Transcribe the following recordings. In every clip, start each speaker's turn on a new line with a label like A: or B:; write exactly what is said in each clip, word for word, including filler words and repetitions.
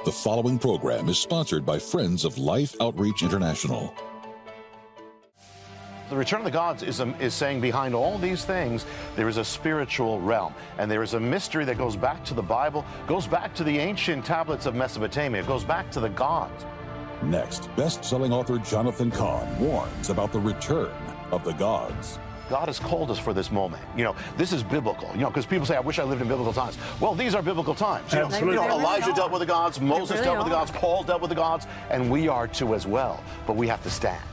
A: The following program is sponsored by Friends of Life Outreach International.
B: The Return of the Gods is, um, is saying behind all these things, there is a spiritual realm. And there is a mystery that goes back to the Bible, goes back to the ancient tablets of Mesopotamia, goes back to the gods.
A: Next, best-selling author Jonathan Cahn warns about the return of the gods.
B: God has called us for this moment. You know, this is biblical. You know, because people say, I wish I lived in biblical times. Well, these are biblical times. You know,
C: Absolutely.
B: you know
C: Really
B: Elijah
C: are.
B: dealt with the gods, Moses
C: really
B: dealt with the
C: are.
B: gods, Paul dealt with the gods, and we are too as well. But we have to stand.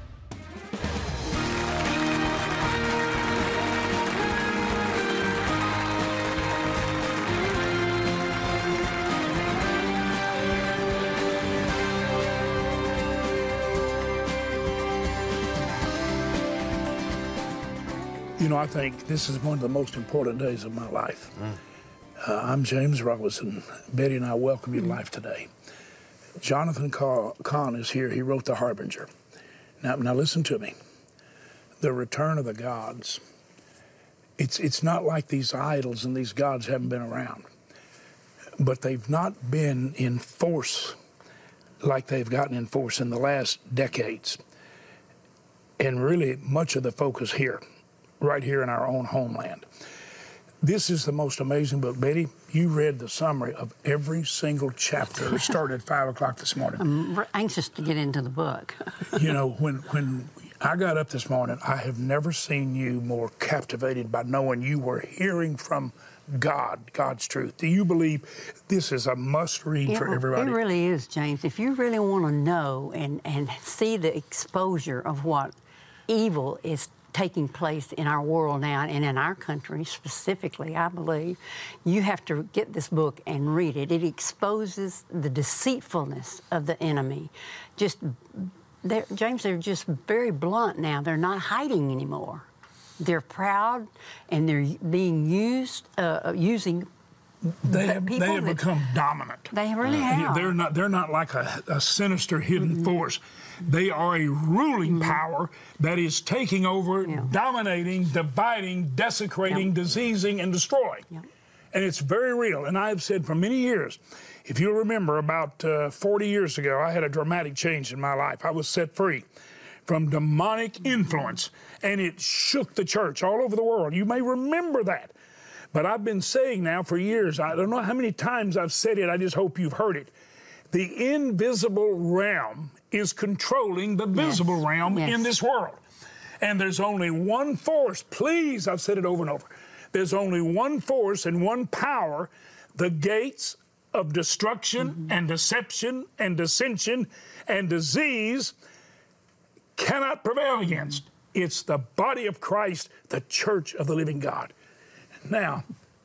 C: You know, I think this is one of the most important days of my life. Mm. Uh, I'm James Robinson. Betty and I welcome you to life today. Jonathan Cahn is here. He wrote The Harbinger. Now, now listen to me. The return of the gods. It's, it's not like these idols and these gods haven't been around, but they've not been in force like they've gotten in force in the last decades. And really much of the focus here, right here in our own homeland. This is the most amazing book. Betty, you read the summary of every single chapter. It started at five o'clock this morning.
D: I'm anxious to get into the book.
C: You know, when, when I got up this morning, I have never seen you more captivated by knowing you were hearing from God, God's truth. Do you believe this is a must-read
D: It,
C: for everybody?
D: It really is, James. If you really want to know and, and see the exposure of what evil is taking place in our world now and in our country specifically, I believe, you have to get this book and read it. It exposes the deceitfulness of the enemy. Just, they're, James, they're just very blunt now. They're not hiding anymore. They're proud and they're being used, uh, using
C: They have,
D: people
C: they have
D: that-
C: become dominant.
D: They really
C: Yeah,
D: have.
C: They're not. They're not like a, a sinister hidden
D: Mm-hmm.
C: force. They are a ruling
D: Mm-hmm.
C: power that is taking over,
D: Yeah.
C: dominating, dividing, desecrating,
D: Yep.
C: diseasing, and destroying.
D: Yep.
C: And it's very real. And I've said for many years, if you'll remember, about uh, forty years ago, I had a dramatic change in my life. I was set free from demonic influence, and it shook the church all over the world. You may remember that. But I've been saying now for years, I don't know how many times I've said it, I just hope you've heard it. The invisible realm is controlling the visible
D: Yes.
C: realm
D: Yes.
C: in this world. And there's only one force, please, I've said it over and over. There's only one force and one power, the gates of destruction mm-hmm. and deception and dissension and disease cannot prevail against. It's the body of Christ, the church of the living God. Now,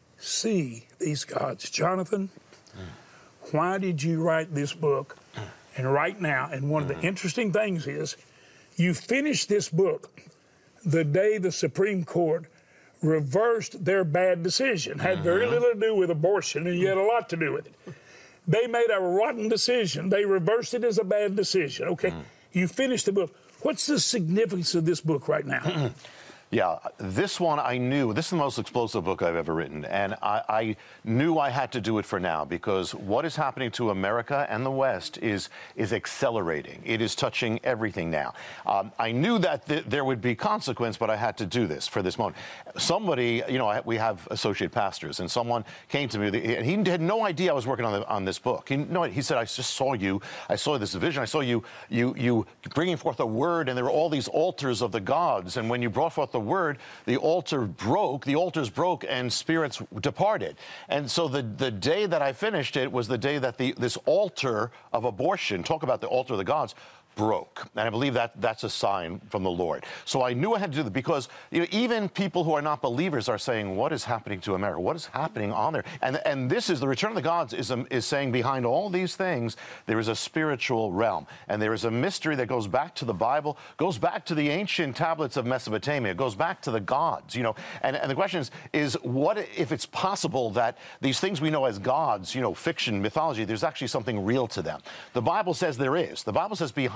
C: see these gods. Jonathan, mm. why did you write this book? Mm. And right now, and one mm. of the interesting things is, you finished this book the day the Supreme Court reversed their bad decision. Had mm-hmm. very little to do with abortion, and you had a lot to do with it. They made a rotten decision. They reversed it as a bad decision. Okay, mm. you finished the book. What's the significance of this book right now?
B: Yeah, this one I knew, this is the most explosive book I've ever written, and I, I knew I had to do it for now because what is happening to America and the West is is accelerating. It is touching everything now. Um, I knew that th- there would be consequence, but I had to do this for this moment. Somebody, you know, I, we have associate pastors, and someone came to me, and he had no idea I was working on the, on this book. He, no, he said, I just saw you, I saw this vision, I saw you, you, you bringing forth a word, and there were all these altars of the gods, and when you brought forth the word, the altar broke, the altars broke, and spirits departed. And so the, the day that I finished it was the day that the this altar of abortion, talk about the altar of the gods, broke. And I believe that that's a sign from the Lord. So I knew I had to do that because you know, even people who are not believers are saying, what is happening to America? What is happening on there? And and this is, the Return of the Gods is, um, is saying behind all these things, there is a spiritual realm. And there is a mystery that goes back to the Bible, goes back to the ancient tablets of Mesopotamia, goes back to the gods, you know. And, and the question is, is what if it's possible that these things we know as gods, you know, fiction, mythology, there's actually something real to them? The Bible says there is. The Bible says behind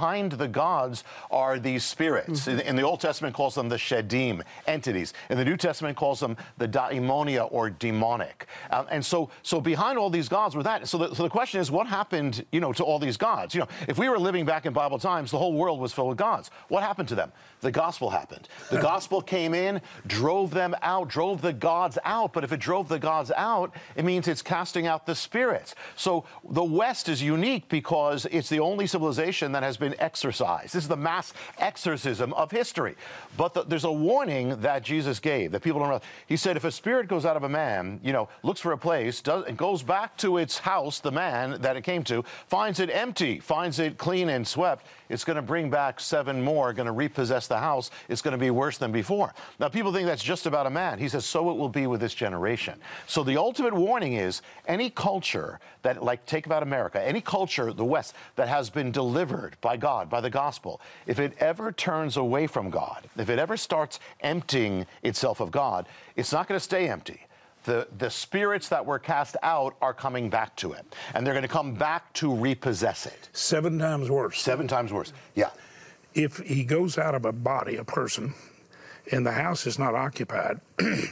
B: behind the gods are these spirits. Mm-hmm. in, in the Old Testament calls them the Shedim, entities. In the New Testament calls them the daimonia, or demonic. Um, and so so behind all these gods were that. So the, so the question is, what happened, you know, to all these gods? You know, if we were living back in Bible times, the whole world was filled with gods. What happened to them? The gospel happened. The gospel came in, drove them out, drove the gods out. But if it drove the gods out, it means it's casting out the spirits. So the West is unique because it's the only civilization that has been exorcised. This is the mass exorcism of history. But the, there's a warning that Jesus gave that people don't realize. He said, if a spirit goes out of a man, you know, looks for a place, does, and goes back to its house, the man that it came to, finds it empty, finds it clean and swept, it's going to bring back seven more, going to repossess the house. It's going to be worse than before. Now, people think that's just about a man. He says, so it will be with this generation. So the ultimate warning is any culture that, like, take about America, any culture, the West, that has been delivered by God, by the gospel, if it ever turns away from God, if it ever starts emptying itself of God, it's not going to stay empty. The, the spirits that were cast out are coming back to it, and they're going to come back to repossess it.
C: Seven times worse.
B: Seven times worse, yeah.
C: If he goes out of a body, a person, and the house is not occupied,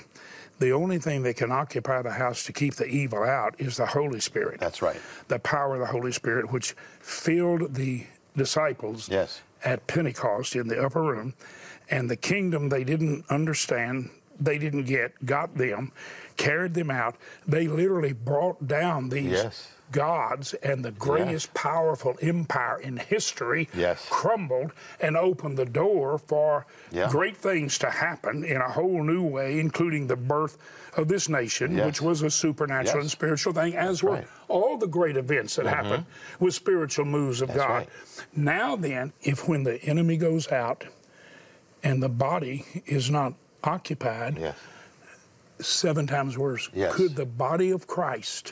C: the only thing that can occupy the house to keep the evil out is the Holy Spirit.
B: That's right.
C: The power of the Holy Spirit, which filled the disciples
B: yes.
C: at Pentecost in the upper room, and the kingdom they didn't understand, they didn't get, got them, carried them out. They literally brought down these
B: yes.
C: gods, and the greatest yeah. powerful empire in history
B: yes.
C: crumbled and opened the door for
B: yeah.
C: great things to happen in a whole new way, including the birth of this nation,
B: yes.
C: which was a supernatural
B: yes.
C: and spiritual thing, as
B: That's
C: were
B: right.
C: all the great events that mm-hmm. happened with spiritual moves of
B: That's
C: God.
B: Right.
C: Now then, if when the enemy goes out and the body is not occupied,
B: yes.
C: seven times worse.
B: Yes.
C: Could the body of Christ,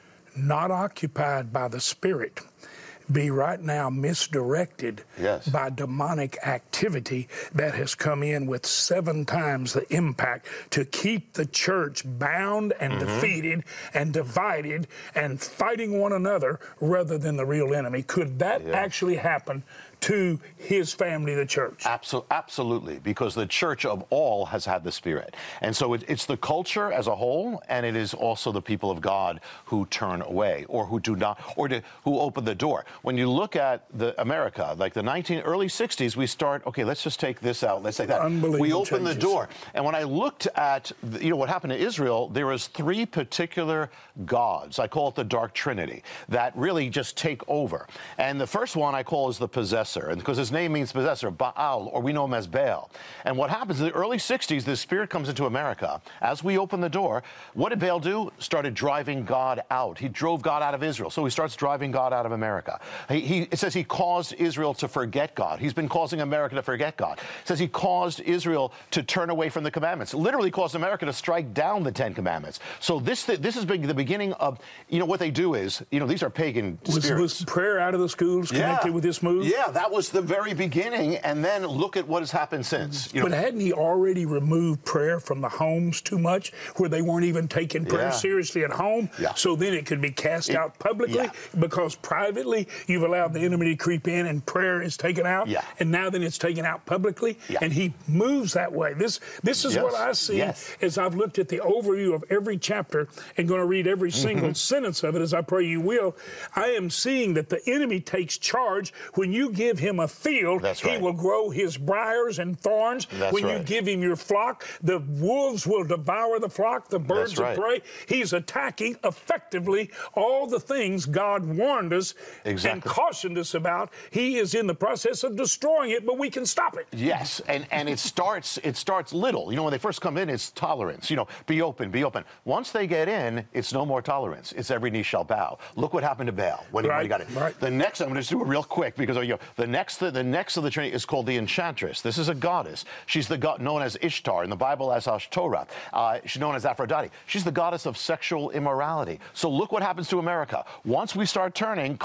C: not occupied by the Spirit, be right now misdirected
B: yes.
C: by demonic activity that has come in with seven times the impact to keep the church bound and mm-hmm. defeated and divided and fighting one another rather than the real enemy? Could that yeah. actually happen to his family, the church?
B: Absol- absolutely, because the church of all has had the Spirit. And so it, it's the culture as a whole, and it is also the people of God who turn away or who do not, or to, who open the door. When you look at the America, like the nineteen early sixties, we start, okay, let's just take this out, let's take that. We open the door. And when I looked at, the, you know, what happened to Israel, there was three particular gods. I call it the Dark Trinity, that really just take over. And the first one I call is the possessor. And because his name means possessor, Baal, or we know him as Baal. And what happens in the early sixties, this spirit comes into America. As we open the door, what did Baal do? Started driving God out. He drove God out of Israel. So he starts driving God out of America. He, he, it says he caused Israel to forget God. He's been causing America to forget God. It says he caused Israel to turn away from the commandments. Literally caused America to strike down the Ten Commandments. So this this is the beginning of, you know, what they do is, you know, these are pagan
C: was,
B: spirits.
C: Was prayer out of the schools connected
B: yeah.
C: with this move?
B: Yeah, that was the very beginning, and then look at what has happened since. You know,
C: but hadn't he already removed prayer from the homes too much, where they weren't even taking prayer
B: yeah.
C: seriously at home?
B: Yeah.
C: So then it could be cast
B: it,
C: out publicly
B: yeah.
C: because privately you've allowed the enemy to creep in and prayer is taken out.
B: Yeah.
C: And now then it's taken out publicly,
B: yeah.
C: and he moves that way. This this is
B: yes.
C: what I see
B: yes.
C: as I've looked at the overview of every chapter and going to read every single mm-hmm. sentence of it, as I pray you will. I am seeing that the enemy takes charge. When you give him a field,
B: That's
C: he
B: right.
C: will grow his briars and thorns.
B: That's
C: when
B: right.
C: you give him your flock, the wolves will devour the flock, the birds
B: That's right.
C: of prey. He's attacking effectively all the things God warned us
B: exactly.
C: and cautioned us about. He is in the process of destroying it, but we can stop it.
B: Yes, and, and it starts it starts little. You know, when they first come in, it's tolerance. You know, be open, be open. Once they get in, it's no more tolerance. It's every knee shall bow. Look what happened to Baal when,
C: right.
B: he, when he got in.
C: Right.
B: The next, I'm going to just do it real quick because you know, the next the, the next of the Trinity is called the Enchantress. This is a goddess. She's the god known as Ishtar in the Bible as Ashtoreth. Uh, she's known as Aphrodite. She's the goddess of sexual immorality. So look what happens to America. Once we start turning, comes the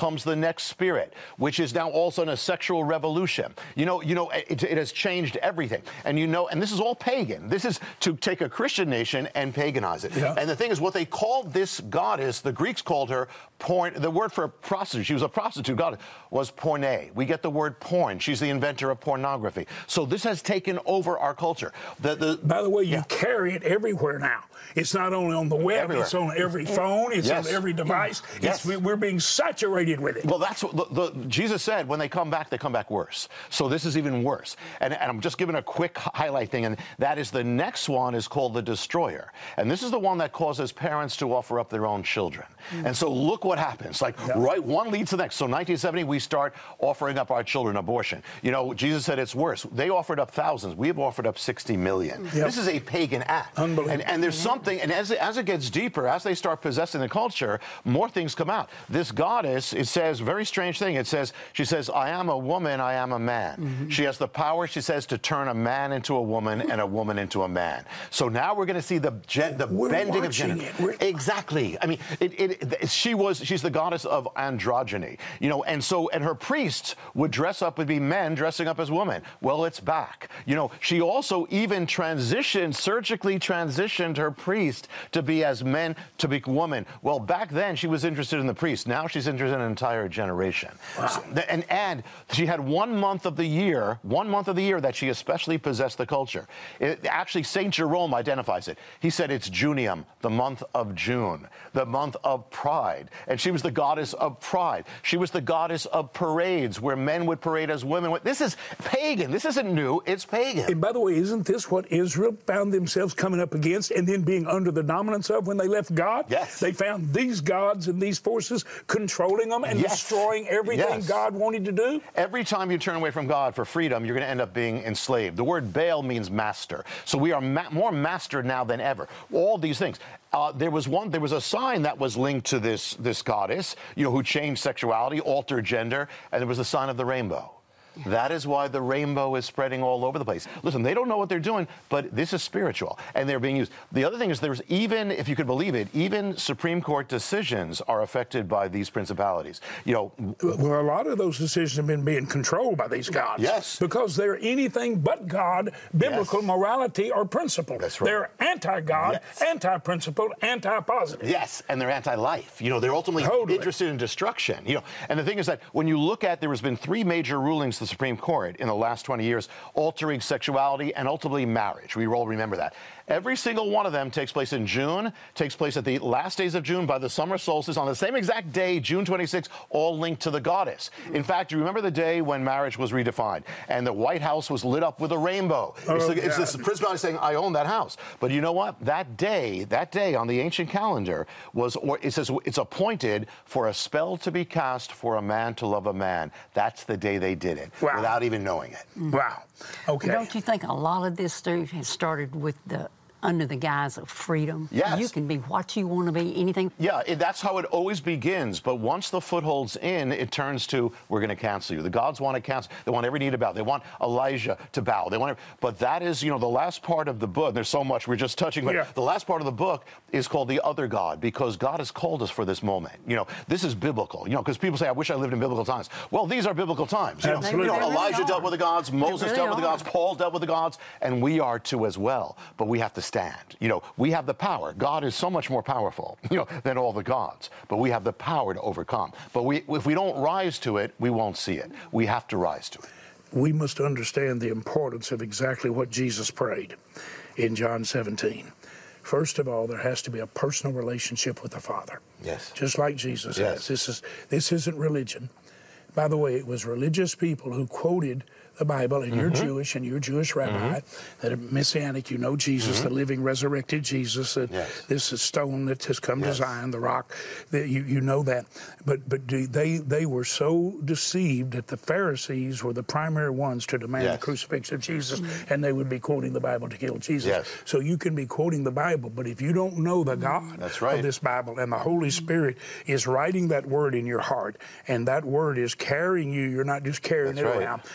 B: next spirit, which is now also in a sexual revolution. You know, you know, it, it has changed everything. And you know, and this is all pagan. This is to take a Christian nation and paganize it.
C: Yeah.
B: And the thing is, what they called this goddess, the Greeks called her porn. The word for prostitute, she was a prostitute goddess, was porne. We get the word porn. She's the inventor of pornography. So this has taken over our culture. The, the,
C: By the way, you
B: yeah.
C: carry it everywhere now. It's not only on the web,
B: Everywhere.
C: it's on every phone, it's
B: Yes.
C: on every device.
B: Yes.
C: It's, we're being saturated with it.
B: Well, that's what the, the, Jesus said, when they come back, they come back worse. So this is even worse. And, and I'm just giving a quick highlight thing, and that is the next one is called the Destroyer. And this is the one that causes parents to offer up their own children. Mm. And so look what happens. Like, yeah. right, one leads to the next. So nineteen seventy, we start offering up our children abortion. You know, Jesus said it's worse. They offered up thousands. We have offered up sixty million. Yep. This is a pagan act.
C: Unbelievable.
B: And, and there's something, and as, as it gets deeper, as they start possessing the culture, more things come out. This goddess, it says, very strange thing. It says, she says, I am a woman, I am a man. Mm-hmm. She has the power, she says, to turn a man into a woman and a woman into a man. So now we're going to see the gen, the
C: we're
B: bending of gender.
C: We're...
B: Exactly. I mean, it, it, it, she was, she's the goddess of androgyny, you know, and so, and her priests would dress up, would be men dressing up as women. Well, it's back. You know, she also even transitioned, surgically transitioned her priest to be as men, to be woman. Well, back then she was interested in the priest. Now she's interested in an entire generation. Wow. So, and, and she had one month of the year, one month of the year that she especially possessed the culture. It, actually, Saint Jerome identifies it. He said it's Junium, the month of June, the month of pride. And she was the goddess of pride. She was the goddess of parades, where men would parade as women. This is pagan. This isn't new. It's pagan.
C: And by the way, isn't this what Israel found themselves coming up against and then being under the dominance of when they left God?
B: Yes.
C: They found these gods and these forces controlling them and
B: yes.
C: destroying everything
B: yes.
C: God wanted to do?
B: Every time you turn away from God for freedom, you're going to end up being enslaved. The word Baal means master. So we are ma- more mastered now than ever. All these things. Uh, there was one. There was a sign that was linked to this this goddess, you know, who changed sexuality, altered gender, and there was the sign of the rainbow. That is why the rainbow is spreading all over the place. Listen, they don't know what they're doing, but this is spiritual, and they're being used. The other thing is there's even, if you could believe it, even Supreme Court decisions are affected by these principalities. You know,
C: well, a lot of those decisions have been being controlled by these gods.
B: Yes.
C: Because they're anything but God, biblical
B: yes.
C: morality, or principle.
B: That's right.
C: They're anti-God,
B: yes.
C: anti-principle, anti-positive.
B: Yes, and they're anti-life. You know, they're ultimately
C: totally.
B: interested in destruction. You know, and the thing is that when you look at, there has been three major rulings the Supreme Court in the last twenty years, altering sexuality and ultimately marriage. We all remember that. Every single one of them takes place in June, takes place at the last days of June by the summer solstice on the same exact day, June twenty-sixth, all linked to the goddess. In fact, you remember the day when marriage was redefined and the White House was lit up with a rainbow.
C: Oh,
B: it's, the, it's this principality saying, I own that house. But you know what? That day, that day on the ancient calendar was, or it says it's appointed for a spell to be cast for a man to love a man. That's the day they did it,
C: wow.
B: without even knowing it.
C: Wow. Okay.
D: Don't you think a lot of this, Steve, has started with the under the guise of freedom?
B: Yes.
D: You can be what you want to be, anything.
B: Yeah, it, that's how it always begins. But once the foothold's in, it turns to, we're going to cancel you. The gods want to cancel. They want every knee to bow. They want Elijah to bow. They want, every, but that is, you know, the last part of the book. There's so much we're just touching. But
C: yeah.
B: the last part of the book is called the other God, because God has called us for this moment. You know, this is biblical. You know, because people say, I wish I lived in biblical times. Well, these are biblical times. You know,
C: Absolutely.
B: you know
D: They really
B: Elijah
D: are.
B: dealt with the gods. Moses
D: really
B: dealt with the
D: are.
B: gods. Paul dealt with the gods. And we are too as well. But we have to stand. You know, we have the power. God is so much more powerful, you know, than all the gods. But we have the power to overcome. But we, if we don't rise to it, we won't see it. We have to rise to it.
C: We must understand the importance of exactly what Jesus prayed in John seventeen. First of all, there has to be a personal relationship with the Father.
B: Yes.
C: Just like Jesus
B: Yes.
C: has. This is this isn't religion. By the way, it was religious people who quoted the Bible, and mm-hmm. you're Jewish, and you're a Jewish rabbi, mm-hmm. that are Messianic, you know Jesus, mm-hmm. the living, resurrected Jesus, that
B: yes.
C: this is stone that has come
B: yes.
C: to Zion, the rock, that you, you know that. But but do, they they were so deceived that the Pharisees were the primary ones to demand
B: yes.
C: the crucifixion of Jesus, mm-hmm. and they would be quoting the Bible to kill Jesus.
B: Yes.
C: So you can be quoting the Bible, but if you don't know the God
B: That's right.
C: of this Bible, and the Holy Spirit is writing that word in your heart, and that word is carrying you, you're not just carrying
B: That's
C: it
B: right.
C: around. If you're not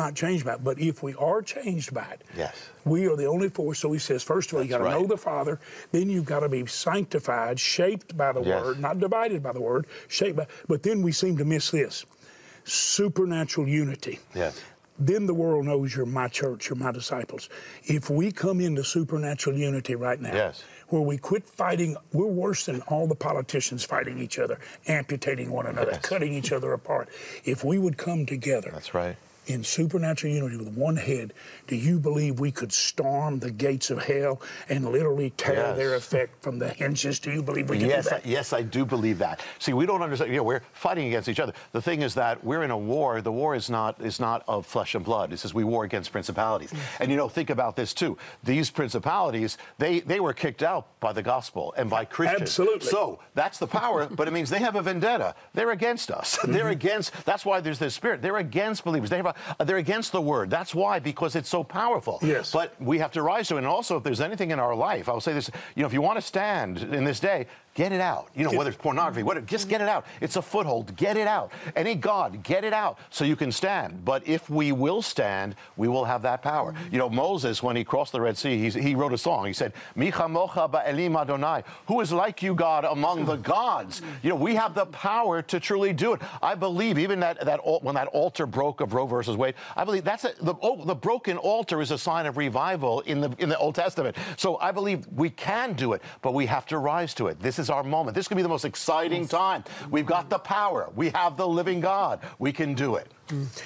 C: not changed by it. But if we are changed by it,
B: yes,
C: we are the only force. So he says, first of all, you got to
B: right.
C: know the Father. Then you've got to be sanctified, shaped by the
B: yes.
C: Word, not divided by the Word, shaped by. But then we seem to miss this: supernatural unity.
B: Yes.
C: Then the world knows you're my church, you're my disciples. If we come into supernatural unity right now,
B: yes.
C: where we quit fighting, we're worse than all the politicians fighting each other, amputating one another,
B: yes.
C: cutting each other apart. If we would come together.
B: That's right.
C: In supernatural unity with one head, do you believe we could storm the gates of hell and literally tear
B: yes.
C: their effect from the hinges? Do you believe we can
B: yes,
C: do that?
B: I, yes, I do believe that. See, we don't understand. You know, we're fighting against each other. The thing is that we're in a war. The war is not is not of flesh and blood. It says we war against principalities. Mm-hmm. And you know, think about this too. These principalities, they they were kicked out by the gospel and by Christians.
C: Absolutely.
B: So that's the power, but it means they have a vendetta. They're against us. Mm-hmm. They're against. That's why there's this spirit. They're against believers. They have a, they're against the word. That's why, because it's so powerful.
C: Yes.
B: But we have to rise to it. And also, if there's anything in our life, I'll say this, you know, if you want to stand in this day, get it out. You know, whether it's pornography, whatever, just get it out. It's a foothold. Get it out. Any God, get it out so you can stand. But if we will stand, we will have that power. Mm-hmm. You know, Moses, when he crossed the Red Sea, he's, he wrote a song. He said, Mi chamocha ba'elim Adonai, who is like you, God, among the gods? You know, we have the power to truly do it. I believe even that, that when that altar broke of Roe versus Wade, I believe that's a, the, oh, the broken altar is a sign of revival in the, in the Old Testament. So I believe we can do it, but we have to rise to it. This is our moment. This could be the most exciting time. We've got the power. We have the living God. We can do it.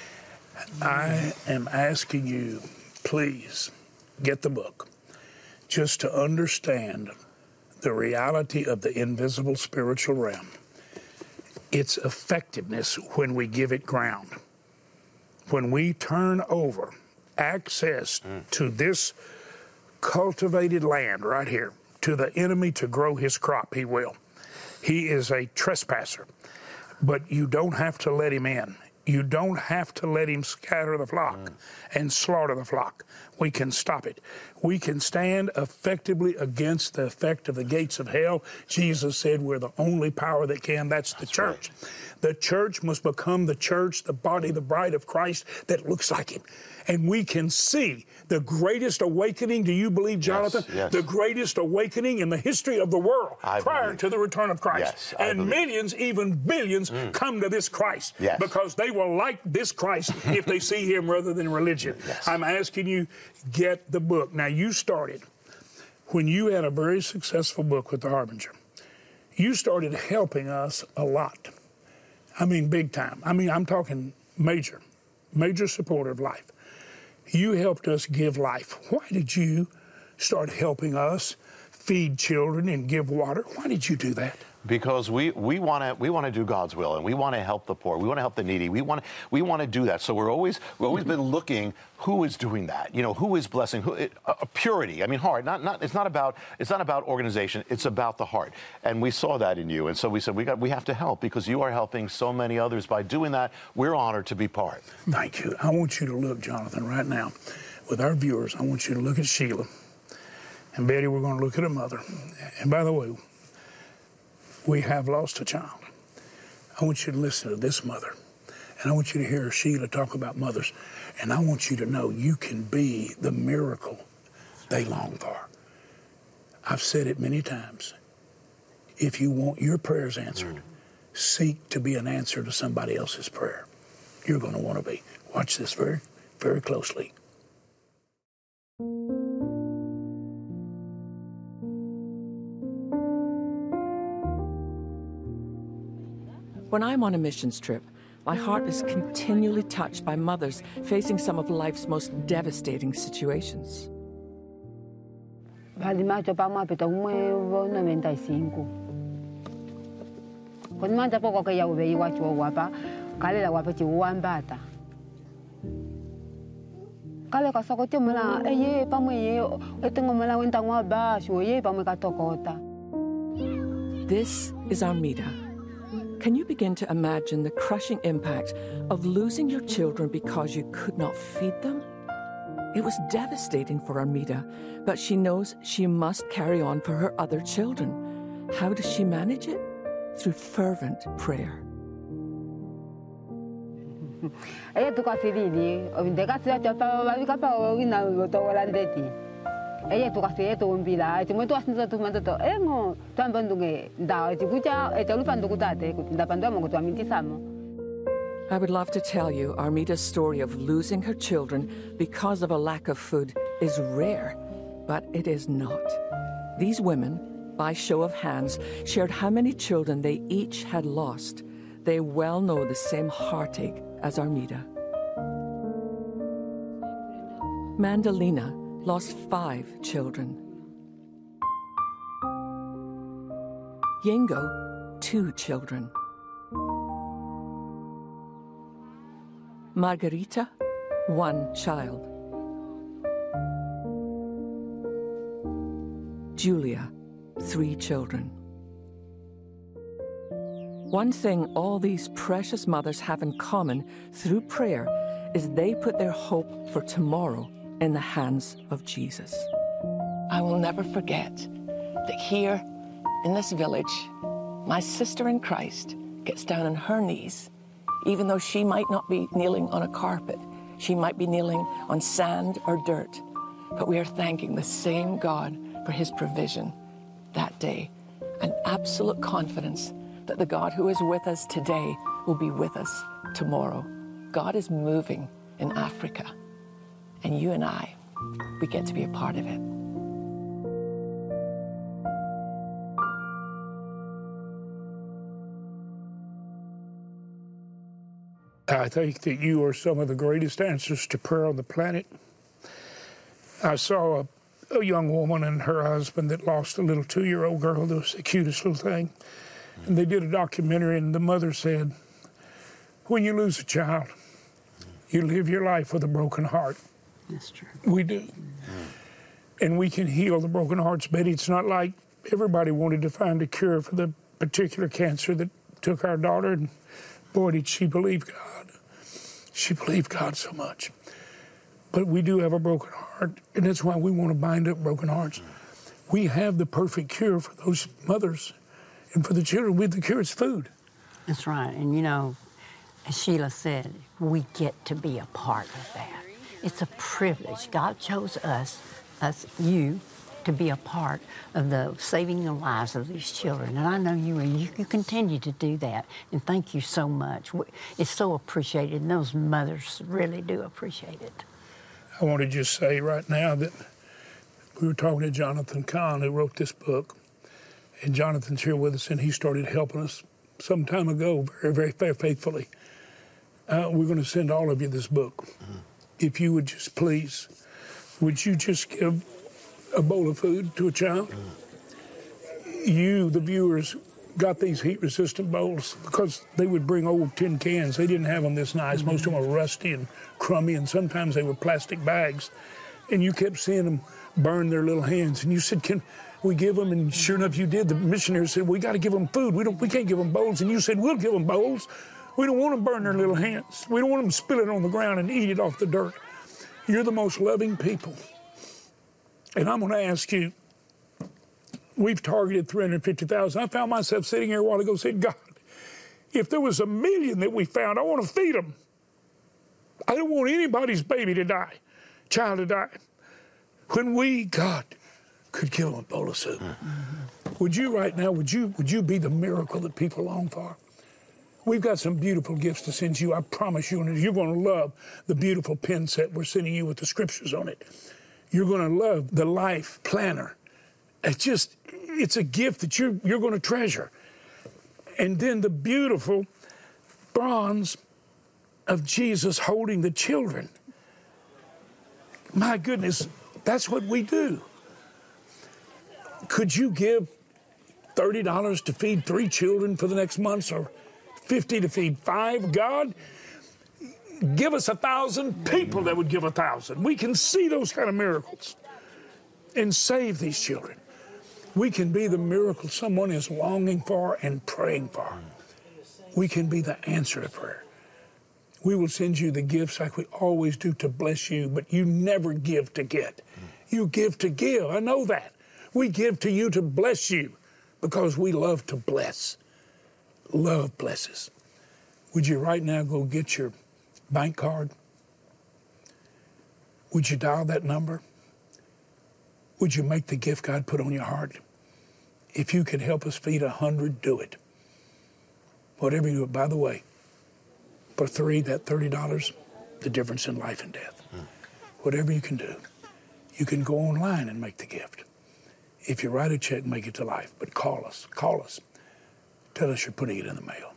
C: I am asking you, please, get the book, just to understand the reality of the invisible spiritual realm, its effectiveness when we give it ground. When we turn over access mm. to this cultivated land right here, to the enemy to grow his crop, he will. He is a trespasser, but you don't have to let him in. You don't have to let him scatter the flock mm. and slaughter the flock. We can stop it. We can stand effectively against the effect of the gates of hell. Jesus said we're the only power that can. That's the That's church. Right. The church must become the church, the body, the bride of Christ that looks like him. And we can see the greatest awakening, do you believe, Jonathan?
B: Yes, yes.
C: The greatest awakening in the history of the world
B: I
C: prior
B: believe.
C: to the return of Christ.
B: Yes, I
C: and
B: believe.
C: millions, even billions, mm. come to this Christ
B: yes.
C: because they will like this Christ if they see him rather than religion.
B: Yes.
C: I'm asking you, get the book. Now, you started when you had a very successful book with The Harbinger. You started helping us a lot. I mean, big time. I mean, I'm talking major, major supporter of life. You helped us give life. Why did you start helping us feed children and give water? Why did you do that?
B: Because we we want to we want to do God's will, and we want to help the poor. We want to help the needy. We want to we want to do that. So we're always we've always been looking who is doing that. You know, who is blessing? Who it, uh, purity? I mean, heart. Not not. It's not about it's not about organization. It's about the heart. And we saw that in you. And so we said we got we have to help because you are helping so many others by doing that. We're honored to be part.
C: Thank you. I want you to look, Jonathan, right now, with our viewers. I want you to look at Sheila and Betty. We're going to look at her mother. And by the way, we have lost a child. I want you to listen to this mother. And I want you to hear Sheila talk about mothers. And I want you to know you can be the miracle they long for. I've said it many times. If you want your prayers answered, mm. seek to be an answer to somebody else's prayer. You're going to want to be. Watch this very, very closely.
E: When I'm on a missions trip, my heart is continually touched by mothers facing some of life's most devastating situations.
F: Valimato pa mo pito mo ninety-five. Kon manda poko kaya ube iwacho wapa, kale la wapa ti wambata. Kale ka sokoti mala eye pa mo ye etengo mala wenta ngwa ba sho ye pa mo ka tokota.
E: This is Armida. Can you begin to imagine the crushing impact of losing your children because you could not feed them? It was devastating for Armida, but she knows she must carry on for her other children. How does she manage it? Through fervent prayer.
F: Ella tu kasi lili, o hindi kasi at pa ba ka pa o ina o to wala ndeti. Ella tu kasi to umbila, ti mo tu asin to man to. Eh ngo, tan bandunge, da ti kuja, e te lu pandu kutate, da pandu mo kutu aminti samo.
E: I would love to tell you Armita's story of losing her children because of a lack of food is rare, but it is not. These women, by show of hands, shared how many children they each had lost. They well know the same heartache as Armita. Mandalina lost five children. Yengo, two children. Margarita, one child. Julia, three children. One thing all these precious mothers have in common through prayer is they put their hope for tomorrow in the hands of Jesus.
G: I will never forget that here in this village, my sister in Christ gets down on her knees. Even though she might not be kneeling on a carpet, she might be kneeling on sand or dirt. But we are thanking the same God for his provision that day, and absolute confidence that the God who is with us today will be with us tomorrow. God is moving in Africa, and you and I, we get to be a part of it.
C: I think that you are some of the greatest answers to prayer on the planet. I saw a, a young woman and her husband that lost a little two-year-old girl that was the cutest little thing. And they did a documentary, and the mother said, when you lose a child, you live your life with a broken heart.
D: That's true.
C: We do. Mm-hmm. And we can heal the broken hearts, Betty. It's not like everybody wanted to find a cure for the particular cancer that took our daughter, and boy, did she believe God. She believed God so much. But we do have a broken heart, and that's why we want to bind up broken hearts. We have the perfect cure for those mothers and for the children. With the cure, it's food.
D: That's right. And, you know, as Sheila said, we get to be a part of that. It's a privilege. God chose us, us, you, to be a part of the saving the lives of these children. And I know you, and you, you continue to do that. And thank you so much. It's so appreciated, and those mothers really do appreciate it.
C: I want to just say right now that we were talking to Jonathan Cahn, who wrote this book. And Jonathan's here with us, and he started helping us some time ago, very, very, very faithfully. Uh, we're going to send all of you this book. Mm-hmm. If you would just please, would you just give a bowl of food to a child? Mm-hmm. You, the viewers, got these heat-resistant bowls because they would bring old tin cans. They didn't have them this nice. Mm-hmm. Most of them were rusty and crummy, and sometimes they were plastic bags. And you kept seeing them burn their little hands. And you said, can we give them? And sure enough, you did. The missionaries said, we got to give them food. We don't. We can't give them bowls. And you said, we'll give them bowls. We don't want them burn their little hands. We don't want them to spill it on the ground and eat it off the dirt. You're the most loving people. And I'm going to ask you, we've targeted three hundred fifty thousand. I found myself sitting here a while ago saying, God, if there was a million that we found, I want to feed them. I don't want anybody's baby to die, child to die. When we, God, could give them a bowl of soup. Mm-hmm. Would you right now, would you, would you be the miracle that people long for? We've got some beautiful gifts to send you. I promise you, and you're going to love the beautiful pen set we're sending you with the scriptures on it. You're going to love the life planner. It's just, it's a gift that you're, you're going to treasure. And then the beautiful bronze of Jesus holding the children. My goodness, that's what we do. Could you give thirty dollars to feed three children for the next month, or fifty to feed five? God, give us a thousand people that would give a thousand. We can see those kind of miracles and save these children. We can be the miracle someone is longing for and praying for. We can be the answer to prayer. We will send you the gifts like we always do to bless you, but you never give to get. You give to give. I know that. We give to you to bless you because we love to bless. Love blesses. Would you right now go get your bank card? Would you dial that number? Would you make the gift God put on your heart? If you could help us feed a hundred, do it. Whatever you do. By the way, for three, that thirty dollars, the difference in life and death. Mm. Whatever you can do. You can go online and make the gift. If you write a check, make it to life. But call us. Call us. Tell us you're putting it in the mail.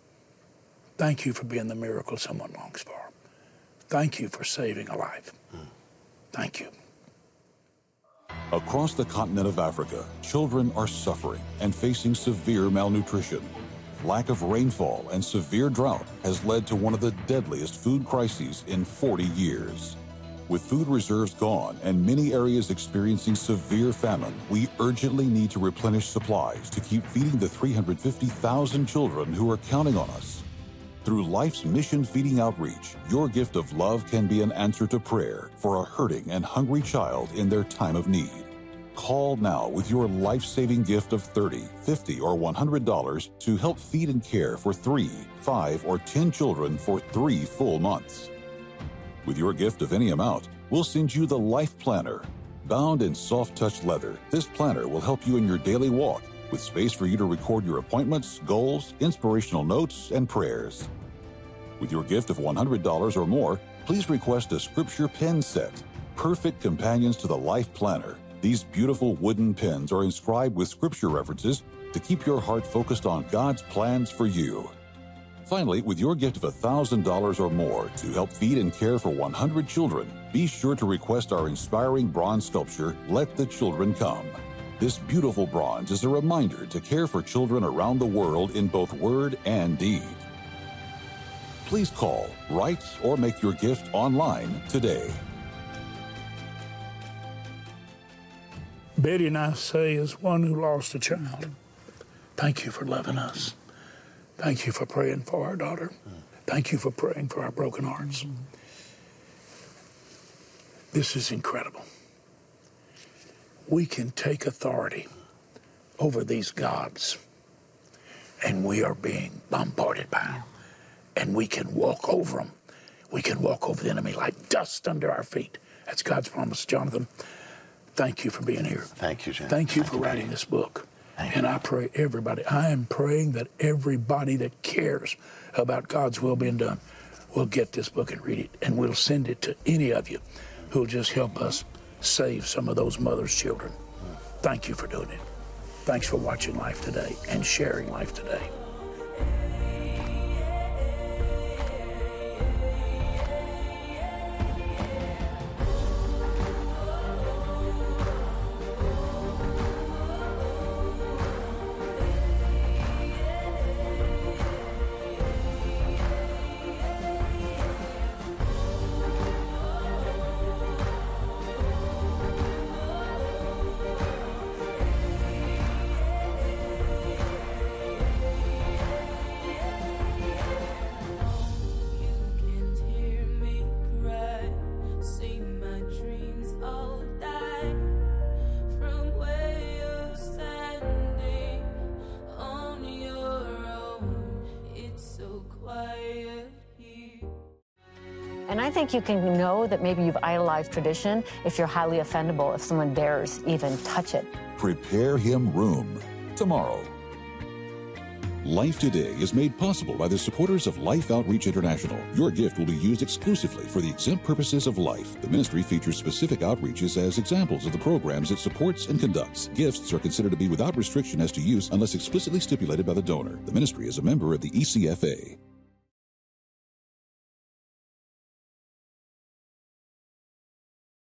C: Thank you for being the miracle someone longs for. Thank you for saving a life. Mm. Thank you.
A: Across the continent of Africa, children are suffering and facing severe malnutrition. Lack of rainfall and severe drought has led to one of the deadliest food crises in forty years. With food reserves gone and many areas experiencing severe famine, we urgently need to replenish supplies to keep feeding the three hundred fifty thousand children who are counting on us. Through Life's Mission Feeding Outreach, your gift of love can be an answer to prayer for a hurting and hungry child in their time of need. Call now with your life-saving gift of thirty dollars, fifty dollars, or one hundred dollars to help feed and care for three, five, or ten children for three full months. With your gift of any amount, we'll send you the Life Planner. Bound in soft-touch leather, this planner will help you in your daily walk, with space for you to record your appointments, goals, inspirational notes, and prayers. With your gift of one hundred dollars or more, please request a scripture pen set, perfect companions to the Life Planner. These beautiful wooden pens are inscribed with scripture references to keep your heart focused on God's plans for you. Finally, with your gift of one thousand dollars or more to help feed and care for one hundred children, be sure to request our inspiring bronze sculpture, Let the Children Come. This beautiful bronze is a reminder to care for children around the world in both word and deed. Please call, write, or make your gift online today.
C: Betty and I say, as one who lost a child, thank you for loving us. Thank you for praying for our daughter. Thank you for praying for our broken hearts. This is incredible. We can take authority over these gods, and we are being bombarded by them. And we can walk over them. We can walk over the enemy like dust under our feet. That's God's promise, Jonathan. Thank you for being here.
B: Thank you, Jen.
C: Thank you
B: Thank
C: for
B: you,
C: writing
B: Betty.
C: this book.
B: Thank
C: and
B: you.
C: I pray everybody, I am praying that everybody that cares about God's will being done will get this book and read it. And we'll send it to any of you who will just help us save some of those mothers' children. Thank you for doing it. Thanks for watching Life Today and sharing Life Today.
H: And I think you can know that maybe you've idolized tradition if you're highly offendable, if someone dares even touch it.
A: Prepare him room tomorrow. Life Today is made possible by the supporters of Life Outreach International. Your gift will be used exclusively for the exempt purposes of life. The ministry features specific outreaches as examples of the programs it supports and conducts. Gifts are considered to be without restriction as to use unless explicitly stipulated by the donor. The ministry is a member of the E C F A.